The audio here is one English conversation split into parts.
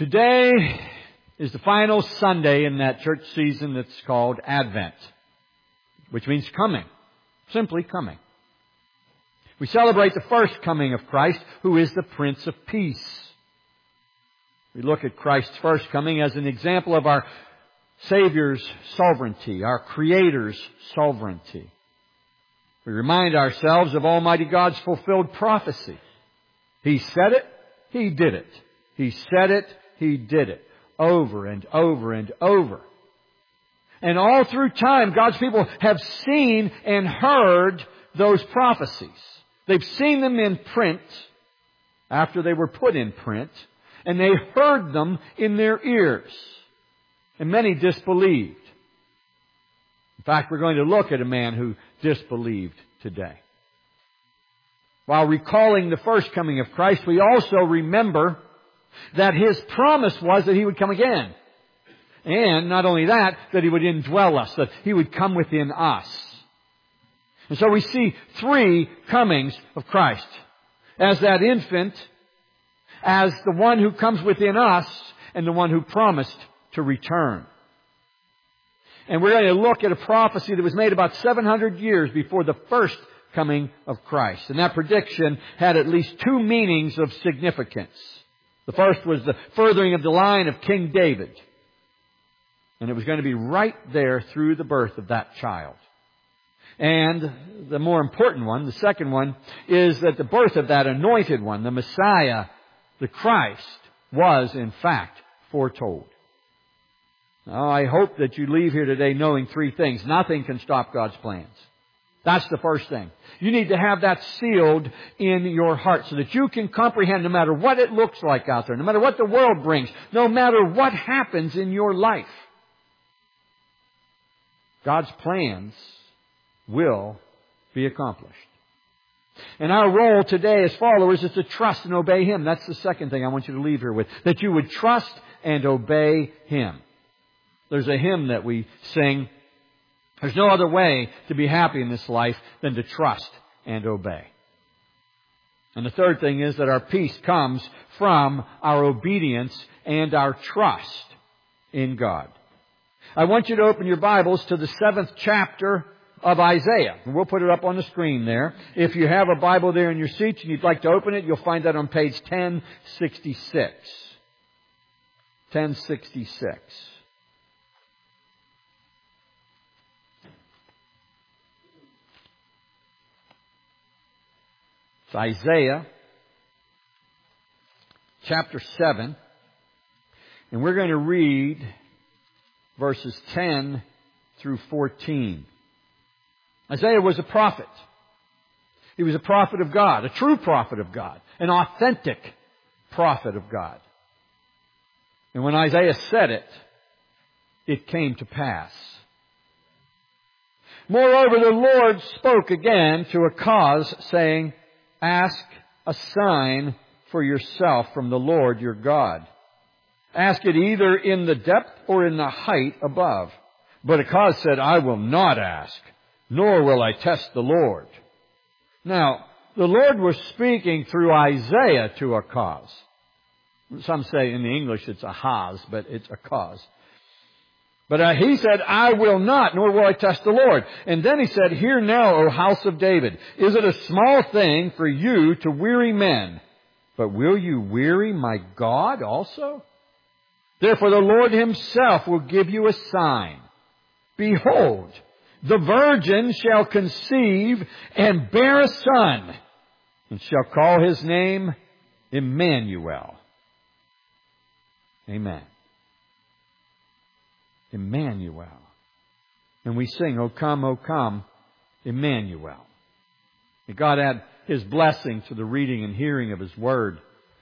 Today is the final Sunday in that church season that's called Advent, which means coming, simply coming. We celebrate the first coming of Christ, who is the Prince of Peace. We look at Christ's first coming as an example of our Savior's sovereignty, our Creator's sovereignty. We remind ourselves of Almighty God's fulfilled prophecy. He said it, He did it. He said it, He did it. Over and over and over. And all through time, God's people have seen and heard those prophecies. They've seen them in print after they were put in print, and they heard them in their ears. And many disbelieved. In fact, we're going to look at a man who disbelieved today. While recalling the first coming of Christ, we also remember that His promise was that He would come again. And not only that, that He would indwell us, that He would come within us. And so we see three comings of Christ. As that infant, as the one who comes within us, and the one who promised to return. And we're going to look at a prophecy that was made about 700 years before the first coming of Christ. And that prediction had at least two meanings of significance. The first was the furthering of the line of King David. And it was going to be right there through the birth of that child. And the more important one, the second one, is that the birth of that anointed one, the Messiah, the Christ, was in fact foretold. Now, I hope that you leave here today knowing three things. Nothing can stop God's plans. That's the first thing. You need to have that sealed in your heart so that you can comprehend no matter what it looks like out there, no matter what the world brings, no matter what happens in your life. God's plans will be accomplished. And our role today as followers is to trust and obey Him. That's the second thing I want you to leave here with. That you would trust and obey Him. There's a hymn that we sing. There's no other way to be happy in this life than to trust and obey. And the third thing is that our peace comes from our obedience and our trust in God. I want you to open your Bibles to the 7th chapter of Isaiah. And we'll put it up on the screen there. If you have a Bible there in your seats and you'd like to open it, you'll find that on page 1066. 1066. It's Isaiah chapter 7. And we're going to read verses 10 through 14. Isaiah was a prophet. He was a prophet of God, a true prophet of God, an authentic prophet of God. And when Isaiah said it, it came to pass. Moreover, the Lord spoke again to Ahaz, saying, Ask a sign for yourself from the Lord your God. Ask it either in the depth or in the height above. But Ahaz said, I will not ask, nor will I test the Lord. Now, the Lord was speaking through Isaiah to Ahaz. Some say in the English it's Ahaz, but it's Ahaz. But he said, I will not, nor will I test the Lord. And then he said, Hear now, O house of David, is it a small thing for you to weary men? But will you weary my God also? Therefore the Lord Himself will give you a sign. Behold, the virgin shall conceive and bear a son, and shall call His name Emmanuel. Amen. Emmanuel. And we sing, O come, Emmanuel. May God add His blessing to the reading and hearing of His Word.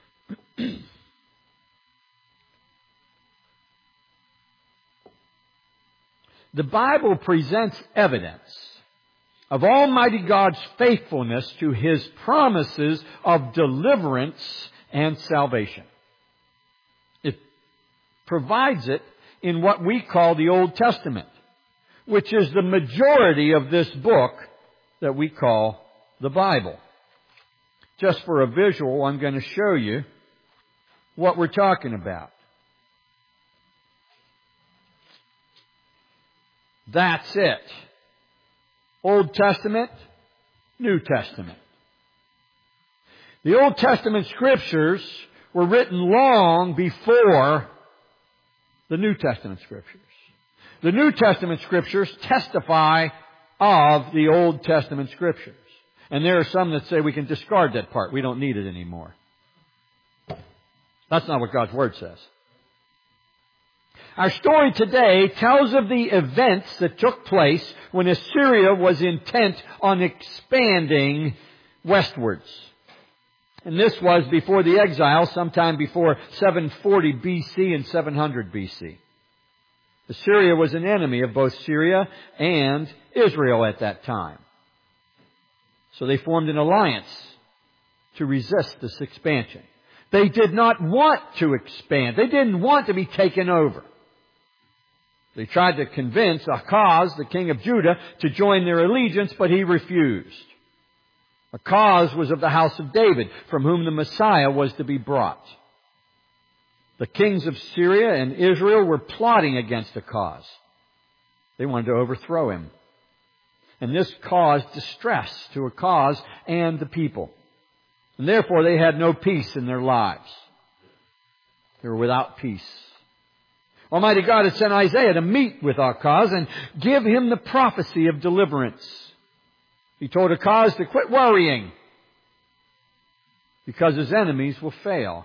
The Bible presents evidence of Almighty God's faithfulness to His promises of deliverance and salvation. It provides it in what we call the Old Testament, which is the majority of this book that we call the Bible. Just for a visual, I'm going to show you what we're talking about. That's it. Old Testament, New Testament. The Old Testament Scriptures were written long before the New Testament Scriptures. The New Testament Scriptures testify of the Old Testament Scriptures. And there are some that say we can discard that part. We don't need it anymore. That's not what God's Word says. Our story today tells of the events that took place when Assyria was intent on expanding westwards. And this was before the exile, sometime before 740 BC and 700 BC. Assyria was an enemy of both Syria and Israel at that time. So they formed an alliance to resist this expansion. They did not want to expand. They didn't want to be taken over. They tried to convince Ahaz, the king of Judah, to join their allegiance, but he refused. Ahaz was of the house of David, from whom the Messiah was to be brought. The kings of Syria and Israel were plotting against Ahaz. They wanted to overthrow him. And this caused distress to Ahaz and the people. And therefore they had no peace in their lives. They were without peace. Almighty God had sent Isaiah to meet with Ahaz and give him the prophecy of deliverance. He told Ahaz to quit worrying because his enemies will fail.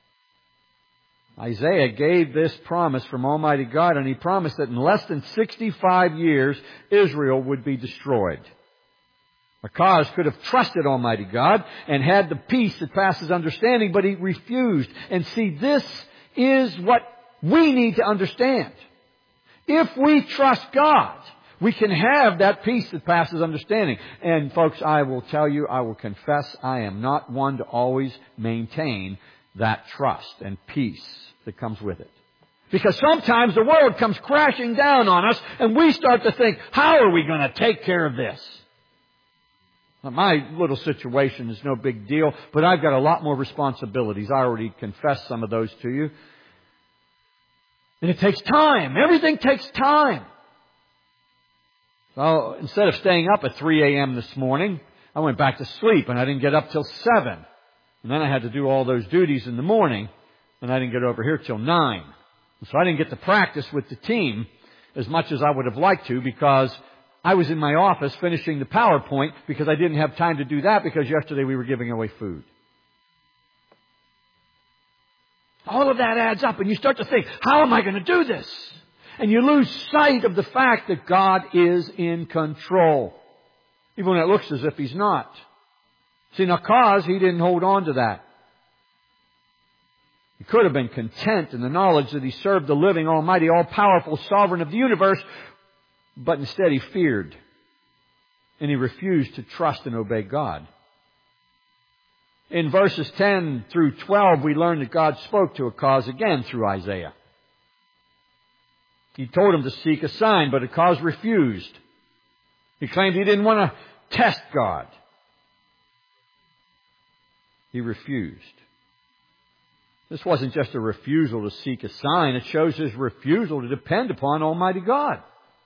Isaiah gave this promise from Almighty God, and he promised that in less than 65 years, Israel would be destroyed. Ahaz could have trusted Almighty God and had the peace that passes understanding, but he refused. And see, this is what we need to understand. If we trust God, we can have that peace that passes understanding. And folks, I will tell you, I will confess, I am not one to always maintain that trust and peace that comes with it. Because sometimes the world comes crashing down on us and we start to think, how are we going to take care of this? Now, my little situation is no big deal, but I've got a lot more responsibilities. I already confessed some of those to you. And it takes time. Everything takes time. So instead of staying up at 3 a.m. this morning, I went back to sleep and I didn't get up till 7. And then I had to do all those duties in the morning and I didn't get over here till 9. So I didn't get to practice with the team as much as I would have liked to because I was in my office finishing the PowerPoint because I didn't have time to do that because yesterday we were giving away food. All of that adds up and you start to think, how am I going to do this? And you lose sight of the fact that God is in control. Even when it looks as if He's not. See, now Ahaz, he didn't hold on to that. He could have been content in the knowledge that he served the living, almighty, all-powerful sovereign of the universe, but instead he feared. And he refused to trust and obey God. In verses 10 through 12, we learn that God spoke to Ahaz again through Isaiah. He told him to seek a sign, but Ahaz refused. He claimed he didn't want to test God. He refused. This wasn't just a refusal to seek a sign. It shows his refusal to depend upon Almighty God.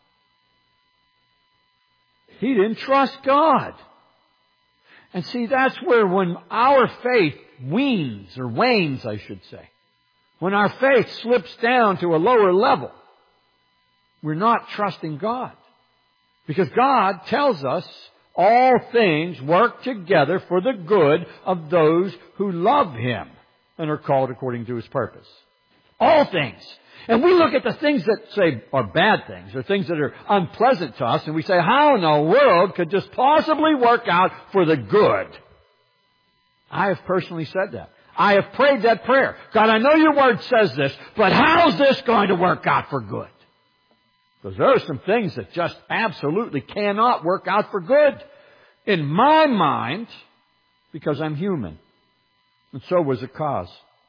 He didn't trust God. And see, that's where when our faith wanes, I should say, when our faith slips down to a lower level, we're not trusting God. Because God tells us all things work together for the good of those who love Him and are called according to His purpose. All things. And we look at the things that, say, are bad things, or things that are unpleasant to us, and we say, how in the world could this possibly work out for the good? I have personally said that. I have prayed that prayer. God, I know your word says this, but how's this going to work out for good? Because there are some things that just absolutely cannot work out for good. In my mind, because I'm human. And so was Ahaz.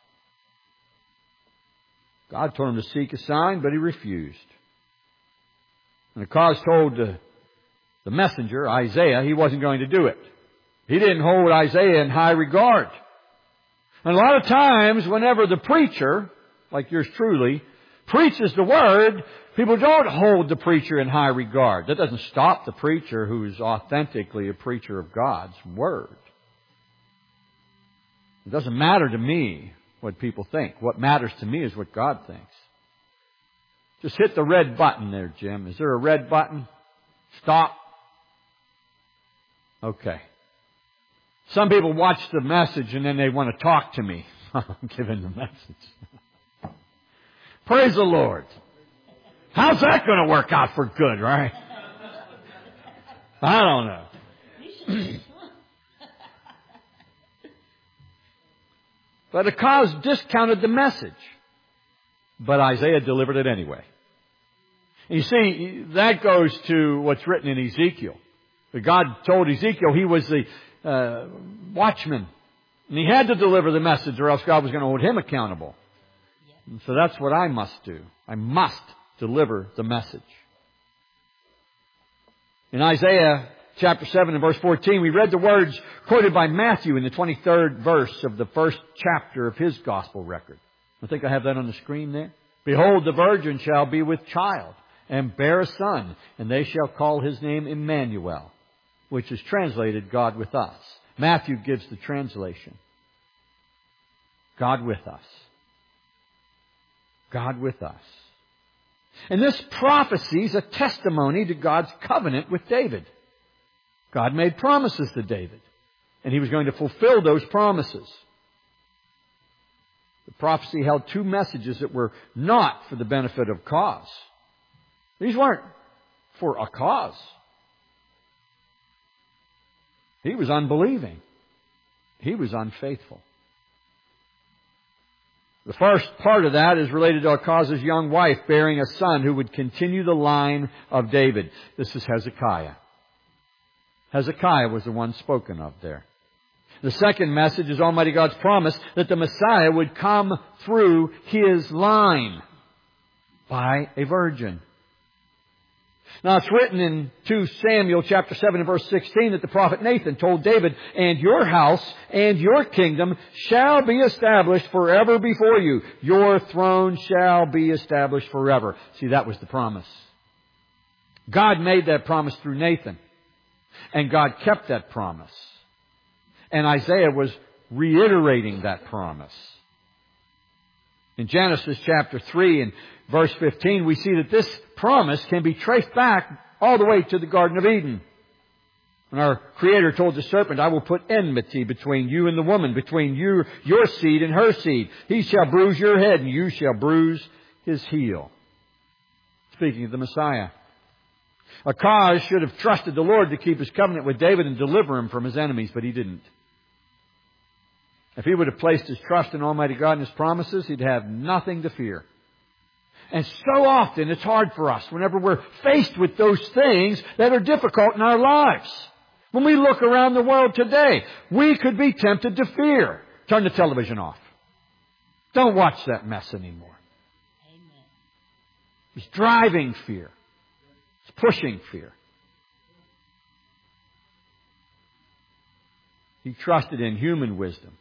God told him to seek a sign, but he refused. And Ahaz told the messenger, Isaiah, he wasn't going to do it. He didn't hold Isaiah in high regard. And a lot of times, whenever the preacher, like yours truly, preaches the Word, people don't hold the preacher in high regard. That doesn't stop the preacher who's authentically a preacher of God's Word. It doesn't matter to me what people think. What matters to me is what God thinks. Just hit the red button there, Jim. Is there a red button? Stop. Okay. Some people watch the message and then they want to talk to me. I'm giving the message. Praise the Lord. How's that going to work out for good, right? I don't know. But Ahaz discounted the message. But Isaiah delivered it anyway. You see, that goes to what's written in Ezekiel. God told Ezekiel he was the watchman. And he had to deliver the message or else God was going to hold him accountable. And so that's what I must do. I must deliver the message. In Isaiah chapter 7 and verse 14, we read the words quoted by Matthew in the 23rd verse of the first chapter of his gospel record. I think I have that on the screen there. Behold, the virgin shall be with child and bear a son, and they shall call his name Emmanuel, which is translated God with us. Matthew gives the translation. God with us. God with us. And this prophecy is a testimony to God's covenant with David. God made promises to David, and he was going to fulfill those promises. The prophecy held two messages that were not for the benefit of Ahaz. These weren't for Ahaz. He was unbelieving. He was unfaithful. The first part of that is related to Ahaz's young wife bearing a son who would continue the line of David. This is Hezekiah. Hezekiah was the one spoken of there. The second message is Almighty God's promise that the Messiah would come through his line by a virgin. Now it's written in 2 Samuel chapter 7 and verse 16 that the prophet Nathan told David, "And your house and your kingdom shall be established forever before you. Your throne shall be established forever." See, that was the promise. God made that promise through Nathan. And God kept that promise. And Isaiah was reiterating that promise. In Genesis chapter 3 and verse 15, we see that this promise can be traced back all the way to the Garden of Eden. When our Creator told the serpent, "I will put enmity between you and the woman, between you, your seed and her seed. He shall bruise your head and you shall bruise his heel." Speaking of the Messiah. Ahaz should have trusted the Lord to keep his covenant with David and deliver him from his enemies, but he didn't. If he would have placed his trust in Almighty God and his promises, he'd have nothing to fear. And so often it's hard for us whenever we're faced with those things that are difficult in our lives. When we look around the world today, we could be tempted to fear. Turn the television off. Don't watch that mess anymore. Amen. It's driving fear. It's pushing fear. He trusted in human wisdom.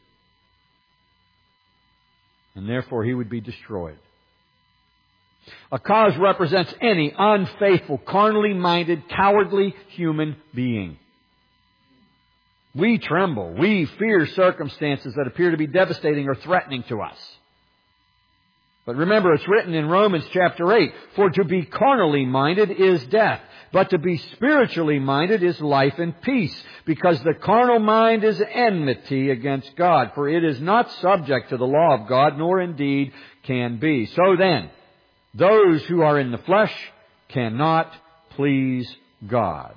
And therefore he would be destroyed. Ahaz represents any unfaithful, carnally minded, cowardly human being. We tremble. We fear circumstances that appear to be devastating or threatening to us. But remember, it's written in Romans chapter 8, "For to be carnally minded is death, but to be spiritually minded is life and peace, because the carnal mind is enmity against God, for it is not subject to the law of God, nor indeed can be." So then, those who are in the flesh cannot please God.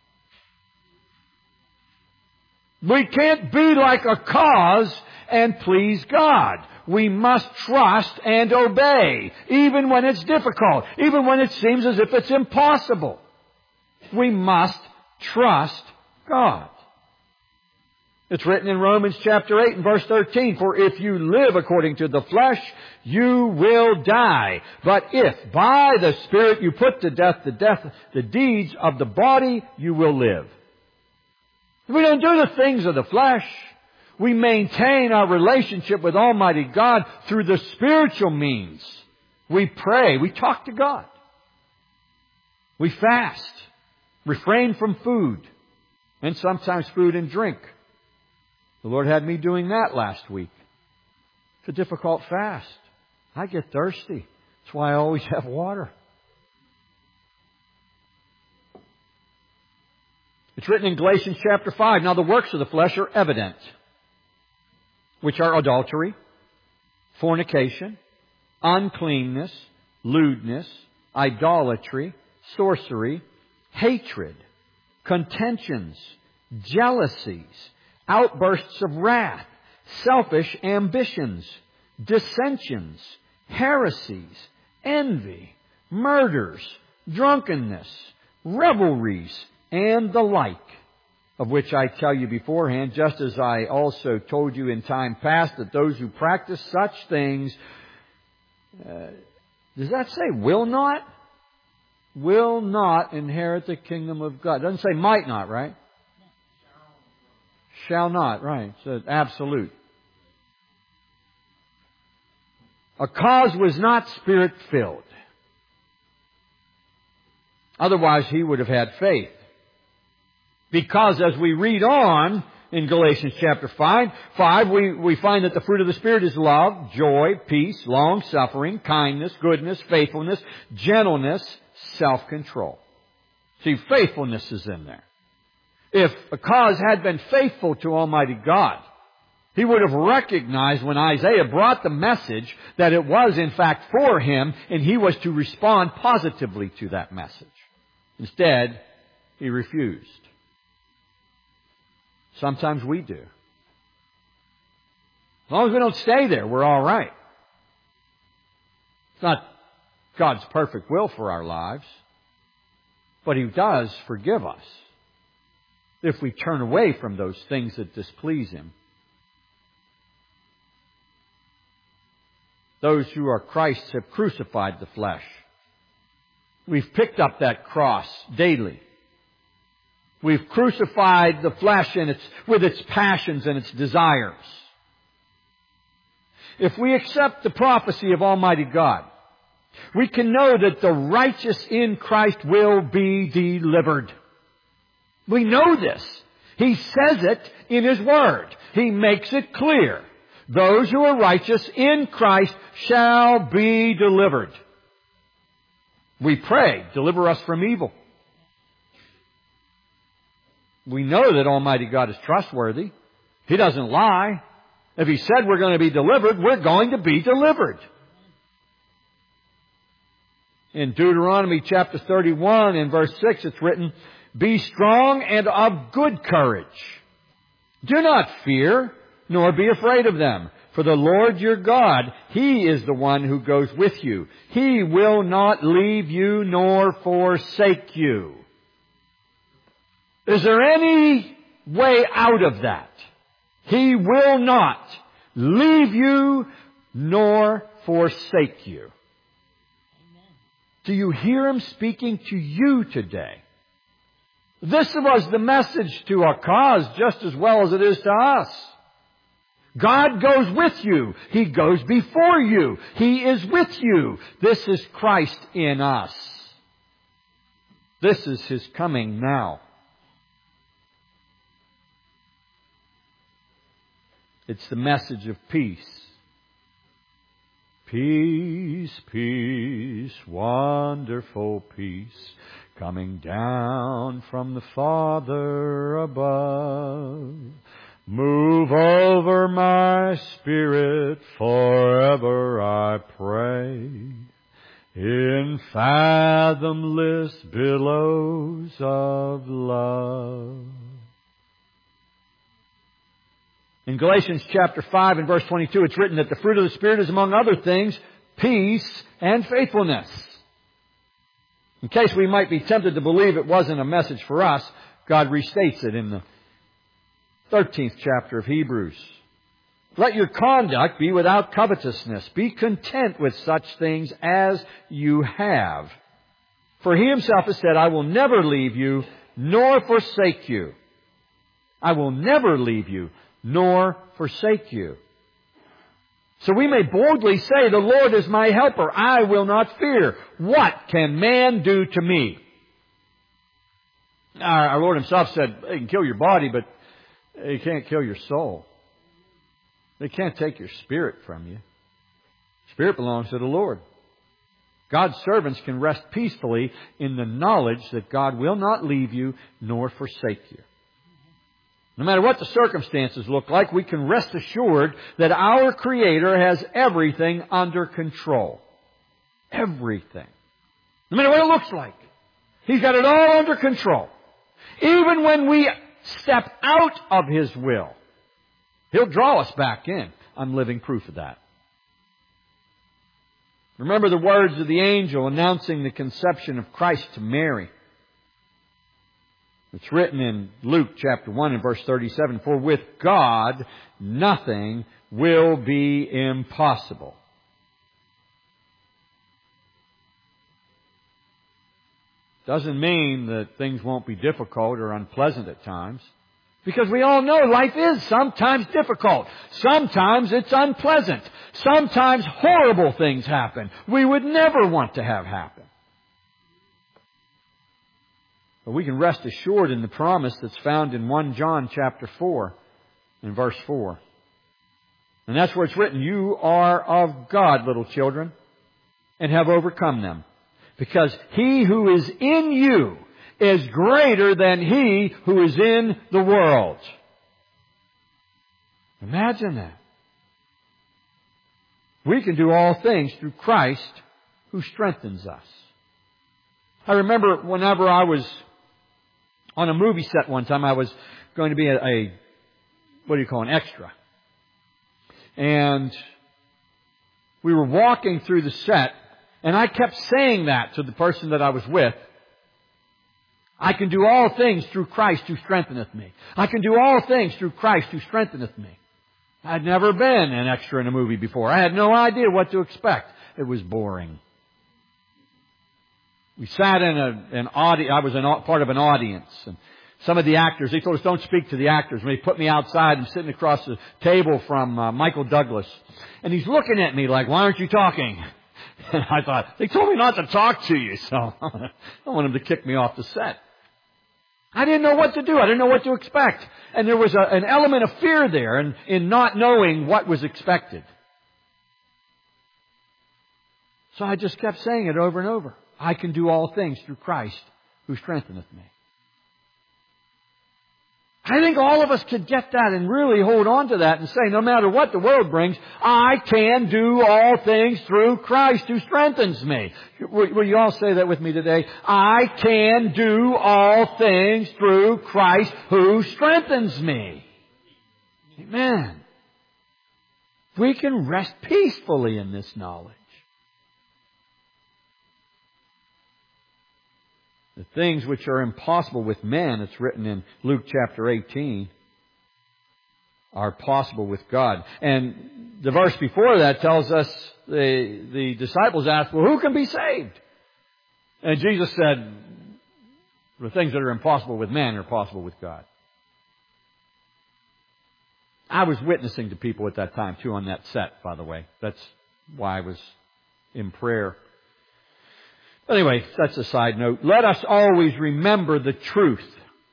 We can't be like Ahaz and please God. We must trust and obey, even when it's difficult, even when it seems as if it's impossible. We must trust God. It's written in Romans chapter 8 and verse 13, "For if you live according to the flesh, you will die. But if by the Spirit you put to death the deeds of the body, you will live." We don't do the things of the flesh. We maintain our relationship with Almighty God through the spiritual means. We pray. We talk to God. We fast. Refrain from food. And sometimes food and drink. The Lord had me doing that last week. It's a difficult fast. I get thirsty. That's why I always have water. It's written in Galatians chapter 5. Now the works of the flesh are evident, which are adultery, fornication, uncleanness, lewdness, idolatry, sorcery, hatred, contentions, jealousies, outbursts of wrath, selfish ambitions, dissensions, heresies, envy, murders, drunkenness, revelries, and the like, of which I tell you beforehand, just as I also told you in time past, that those who practice such things, does that say will not? Will not inherit the kingdom of God. It doesn't say might not, right? Shall not, right. It's absolute. A cause was not Spirit-filled. Otherwise, he would have had faith. Because as we read on in Galatians chapter 5, we find that the fruit of the Spirit is love, joy, peace, long-suffering, kindness, goodness, faithfulness, gentleness, self-control. See, faithfulness is in there. If a cause had been faithful to Almighty God, he would have recognized when Isaiah brought the message that it was in fact for him, and he was to respond positively to that message. Instead, he refused. Sometimes we do. As long as we don't stay there, we're all right. It's not God's perfect will for our lives, but He does forgive us if we turn away from those things that displease Him. Those who are Christ's have crucified the flesh. We've picked up that cross daily. We've crucified the flesh with its passions and its desires. If we accept the prophecy of Almighty God, we can know that the righteous in Christ will be delivered. We know this. He says it in His Word. He makes it clear. Those who are righteous in Christ shall be delivered. We pray, deliver us from evil. We know that Almighty God is trustworthy. He doesn't lie. If He said we're going to be delivered, we're going to be delivered. In Deuteronomy chapter 31 in verse 6 it's written, "Be strong and of good courage. Do not fear, nor be afraid of them. For the Lord your God, He is the one who goes with you. He will not leave you nor forsake you." Is there any way out of that? He will not leave you nor forsake you. Amen. Do you hear Him speaking to you today? This was the message to our cause just as well as it is to us. God goes with you. He goes before you. He is with you. This is Christ in us. This is His coming now. It's the message of peace. Peace, peace, wonderful peace, coming down from the Father above. Move over my spirit forever, I pray, in fathomless billows of love. In Galatians chapter 5 and verse 22, it's written that the fruit of the Spirit is, among other things, peace and faithfulness. In case we might be tempted to believe it wasn't a message for us, God restates it in the 13th chapter of Hebrews. Let your conduct be without covetousness. Be content with such things as you have. For He Himself has said, I will never leave you nor forsake you. I will never leave you nor forsake you. So we may boldly say, the Lord is my helper. I will not fear. What can man do to me? Our Lord Himself said, they can kill your body, but they can't kill your soul. They can't take your spirit from you. Spirit belongs to the Lord. God's servants can rest peacefully in the knowledge that God will not leave you nor forsake you. No matter what the circumstances look like, we can rest assured that our Creator has everything under control. Everything. No matter what it looks like. He's got it all under control. Even when we step out of His will, He'll draw us back in. I'm living proof of that. Remember the words of the angel announcing the conception of Christ to Mary. It's written in Luke chapter 1 and verse 37, for with God nothing will be impossible. Doesn't mean that things won't be difficult or unpleasant at times. Because we all know life is sometimes difficult. Sometimes it's unpleasant. Sometimes horrible things happen we would never want to have happen. But we can rest assured in the promise that's found in 1 John chapter 4 and verse 4. And that's where it's written, you are of God, little children, and have overcome them. Because He who is in you is greater than he who is in the world. Imagine that. We can do all things through Christ who strengthens us. I remember whenever I was on a movie set one time, I was going to be an extra. And we were walking through the set, and I kept saying that to the person that I was with. I can do all things through Christ who strengtheneth me. I can do all things through Christ who strengtheneth me. I'd never been an extra in a movie before. I had no idea what to expect. It was boring. We sat in an audience. I was part of an audience. And some of the actors, they told us don't speak to the actors. And they put me outside and sitting across the table from Michael Douglas. And he's looking at me like, why aren't you talking? And I thought, they told me not to talk to you, so I don't want them to kick me off the set. I didn't know what to do. I didn't know what to expect. And there was an element of fear there in not knowing what was expected. So I just kept saying it over and over. I can do all things through Christ who strengtheneth me. I think all of us could get that and really hold on to that and say, no matter what the world brings, I can do all things through Christ who strengthens me. Will you all say that with me today? I can do all things through Christ who strengthens me. Amen. We can rest peacefully in this knowledge. The things which are impossible with men, it's written in Luke chapter 18, are possible with God. And the verse before that tells us, the disciples asked, well, who can be saved? And Jesus said, the things that are impossible with men are possible with God. I was witnessing to people at that time, too, on that set, by the way. That's why I was in prayer. Anyway, that's a side note. Let us always remember the truth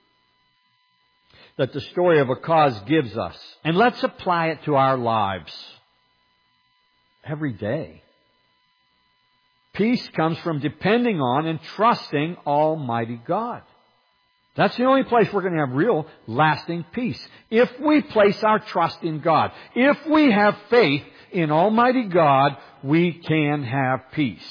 that the story of a cause gives us. And let's apply it to our lives every day. Peace comes from depending on and trusting Almighty God. That's the only place we're going to have real, lasting peace. If we place our trust in God, if we have faith in Almighty God, we can have peace.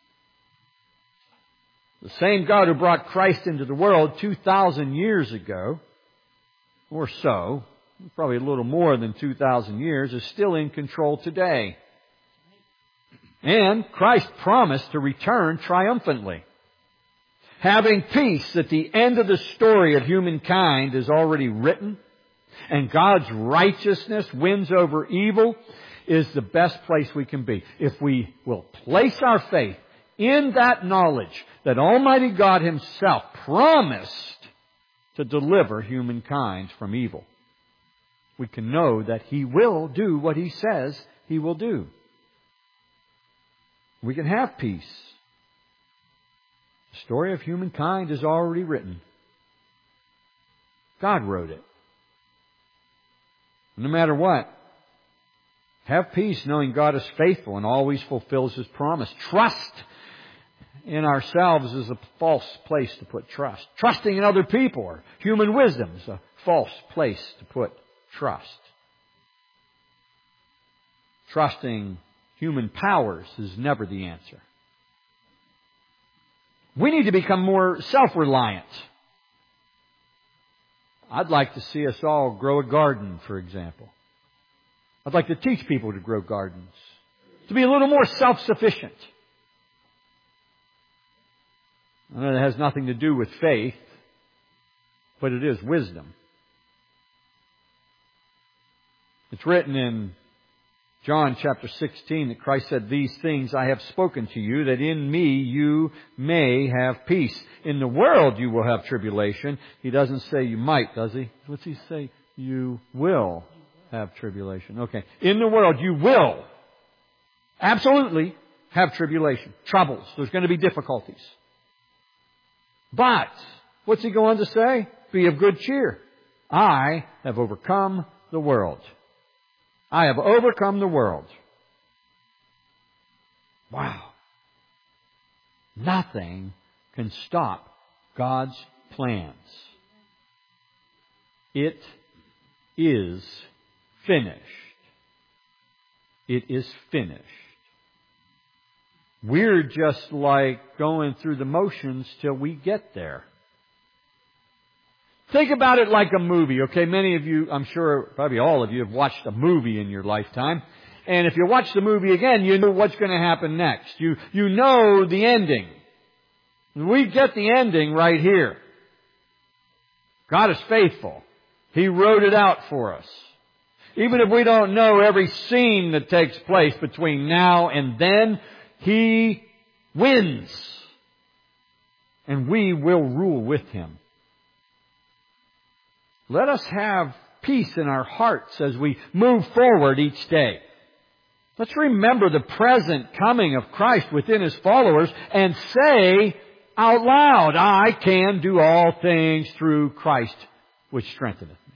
The same God who brought Christ into the world 2,000 years ago, or so, probably a little more than 2,000 years, is still in control today. And Christ promised to return triumphantly. Having peace at the end of the story of humankind is already written, and God's righteousness wins over evil, is the best place we can be. If we will place our faith in that knowledge that Almighty God Himself promised to deliver humankind from evil, we can know that He will do what He says He will do. We can have peace. The story of humankind is already written. God wrote it. No matter what, have peace knowing God is faithful and always fulfills His promise. Trust in ourselves is a false place to put trust. Trusting in other people or human wisdom is a false place to put trust. Trusting human powers is never the answer. We need to become more self-reliant. I'd like to see us all grow a garden, for example. I'd like to teach people to grow gardens. To be a little more self-sufficient. I know that has nothing to do with faith, but it is wisdom. It's written in John chapter 16 that Christ said, "These things I have spoken to you, that in me you may have peace. In the world you will have tribulation." He doesn't say you might, does he? What's he say? You will have tribulation. Okay. In the world you will absolutely have tribulation. Troubles. There's going to be difficulties. But, what's he go on to say? Be of good cheer. I have overcome the world. I have overcome the world. Wow. Nothing can stop God's plans. It is finished. It is finished. We're just like going through the motions till we get there. Think about it like a movie, okay? Many of you, I'm sure probably all of you have watched a movie in your lifetime. And if you watch the movie again, you know what's going to happen next. You know the ending. We get the ending right here. God is faithful. He wrote it out for us. Even if we don't know every scene that takes place between now and then, He wins. And we will rule with Him. Let us have peace in our hearts as we move forward each day. Let's remember the present coming of Christ within His followers and say out loud, I can do all things through Christ which strengtheneth me.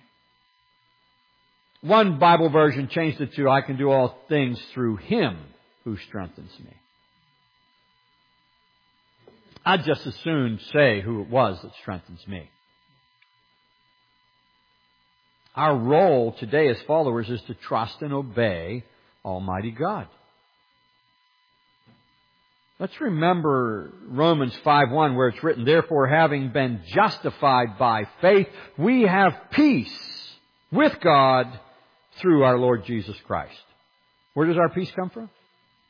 One Bible version changed it to, I can do all things through Him who strengthens me. I'd just as soon say who it was that strengthens me. Our role today as followers is to trust and obey Almighty God. Let's remember Romans 5:1 where it's written, therefore having been justified by faith, we have peace with God through our Lord Jesus Christ. Where does our peace come from?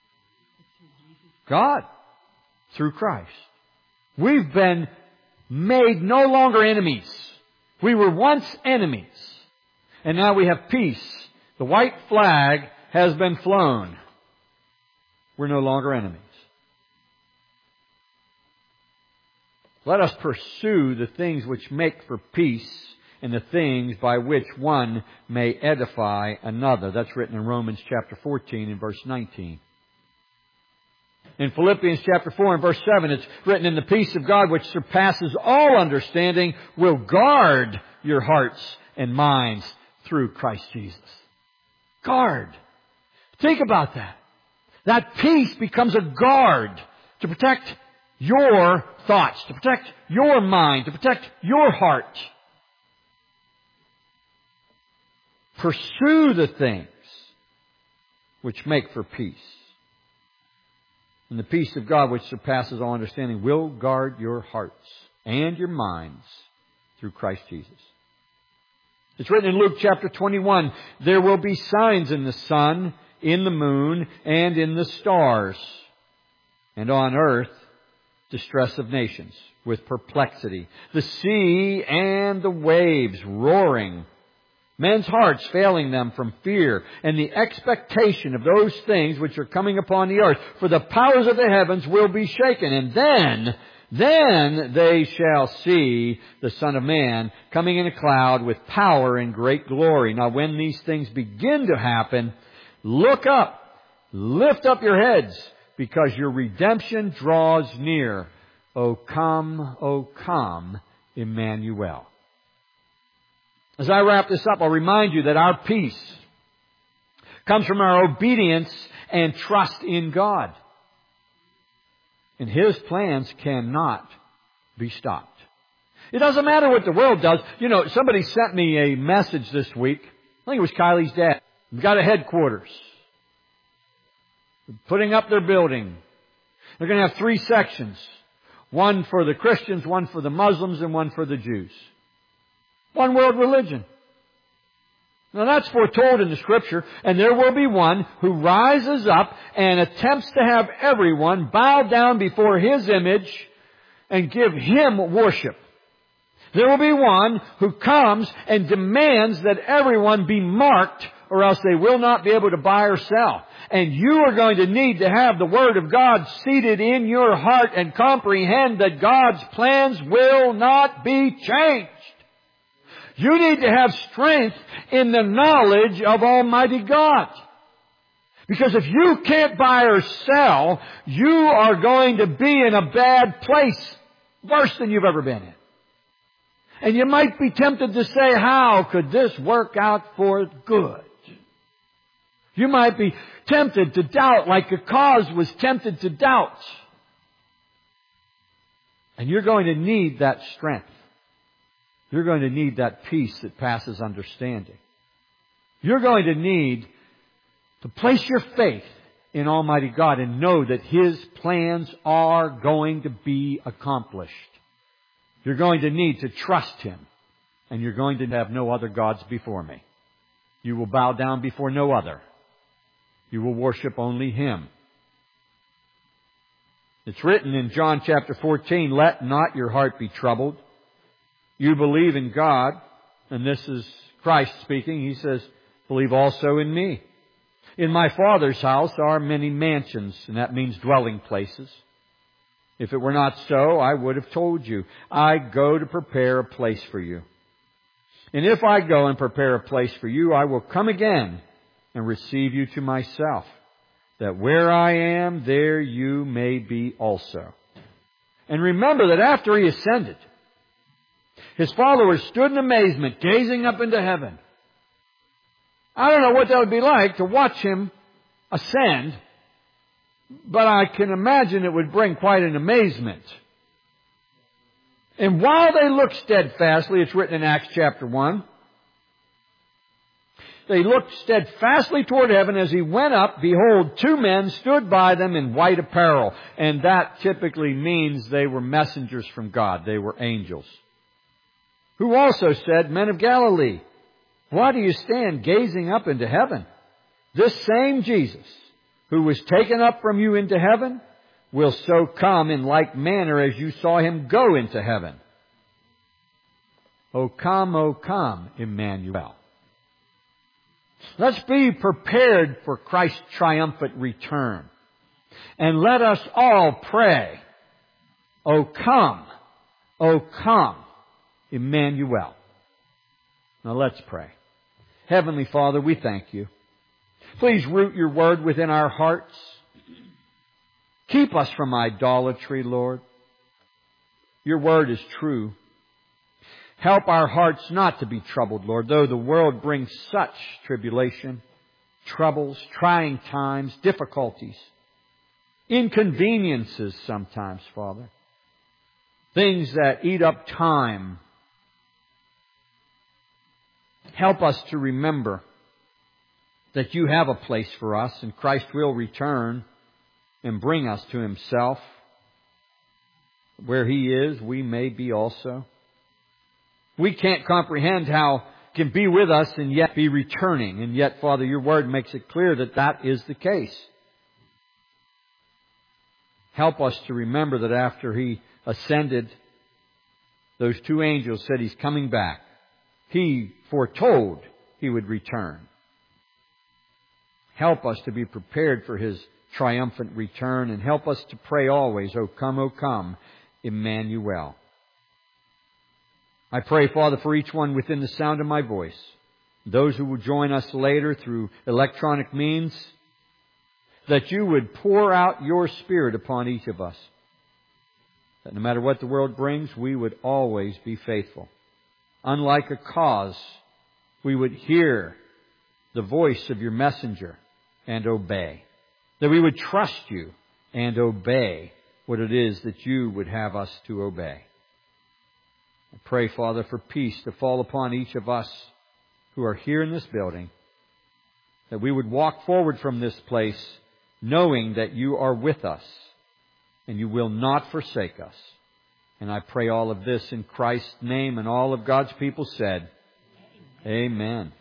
God. Through Christ. We've been made no longer enemies. We were once enemies. And now we have peace. The white flag has been flown. We're no longer enemies. Let us pursue the things which make for peace and the things by which one may edify another. That's written in Romans chapter 14 and verse 19. In Philippians chapter 4 and verse 7, it's written, in the peace of God which surpasses all understanding will guard your hearts and minds through Christ Jesus. Guard. Think about that. That peace becomes a guard to protect your thoughts, to protect your mind, to protect your heart. Pursue the things which make for peace. And the peace of God which surpasses all understanding will guard your hearts and your minds through Christ Jesus. It's written in Luke chapter 21, there will be signs in the sun, in the moon, and in the stars. And on earth, distress of nations with perplexity. The sea and the waves roaring. Men's hearts failing them from fear and the expectation of those things which are coming upon the earth. For the powers of the heavens will be shaken. And then they shall see the Son of Man coming in a cloud with power and great glory. Now when these things begin to happen, Look up. Lift up your heads, because your redemption draws near. O come, Emmanuel. As I wrap this up, I'll remind you that our peace comes from our obedience and trust in God. And His plans cannot be stopped. It doesn't matter what the world does. You know, somebody sent me a message this week. I think it was Kylie's dad. They've got a headquarters. They're putting up their building. They're going to have 3 sections. One for the Christians, one for the Muslims, and one for the Jews. One world religion. Now that's foretold in the Scripture, and there will be one who rises up and attempts to have everyone bow down before His image and give Him worship. There will be one who comes and demands that everyone be marked, or else they will not be able to buy or sell. And you are going to need to have the Word of God seated in your heart and comprehend that God's plans will not be changed. You need to have strength in the knowledge of Almighty God. Because if you can't buy or sell, you are going to be in a bad place, worse than you've ever been in. And you might be tempted to say, how could this work out for good? You might be tempted to doubt like Akaz was tempted to doubt. And you're going to need that strength. You're going to need that peace that passes understanding. You're going to need to place your faith in Almighty God and know that His plans are going to be accomplished. You're going to need to trust Him, and you're going to have no other gods before me. You will bow down before no other. You will worship only Him. It's written in John chapter 14, let not your heart be troubled. You believe in God, and this is Christ speaking. He says, believe also in me. In my Father's house are many mansions, and that means dwelling places. If it were not so, I would have told you. I go to prepare a place for you. And if I go and prepare a place for you, I will come again and receive you to myself, that where I am, there you may be also. And remember that after He ascended, His followers stood in amazement, gazing up into heaven. I don't know what that would be like to watch Him ascend, but I can imagine it would bring quite an amazement. And while they looked steadfastly, it's written in Acts chapter 1, they looked steadfastly toward heaven as He went up. Behold, 2 men stood by them in white apparel. And that typically means they were messengers from God. They were angels. Who also said, Men of Galilee, why do you stand gazing up into heaven? This same Jesus, who was taken up from you into heaven, will so come in like manner as you saw Him go into heaven. O come, Emmanuel. Let's be prepared for Christ's triumphant return. And let us all pray, O come, Emmanuel. Now let's pray. Heavenly Father, we thank You. Please root Your Word within our hearts. Keep us from idolatry, Lord. Your Word is true. Help our hearts not to be troubled, Lord, though the world brings such tribulation, troubles, trying times, difficulties, inconveniences sometimes, Father. Things that eat up time. Help us to remember that You have a place for us, and Christ will return and bring us to Himself. Where He is, we may be also. We can't comprehend how He can be with us and yet be returning. And yet, Father, Your Word makes it clear that that is the case. Help us to remember that after He ascended, those 2 angels said He's coming back. He foretold He would return. Help us to be prepared for His triumphant return, and help us to pray always, O come, Emmanuel. I pray, Father, for each one within the sound of my voice, those who will join us later through electronic means, that You would pour out Your Spirit upon each of us. That no matter what the world brings, we would always be faithful. Unlike a cause, we would hear the voice of Your messenger and obey. That we would trust You and obey what it is that You would have us to obey. I pray, Father, for peace to fall upon each of us who are here in this building, that we would walk forward from this place knowing that You are with us and You will not forsake us. And I pray all of this in Christ's name, and all of God's people said, Amen.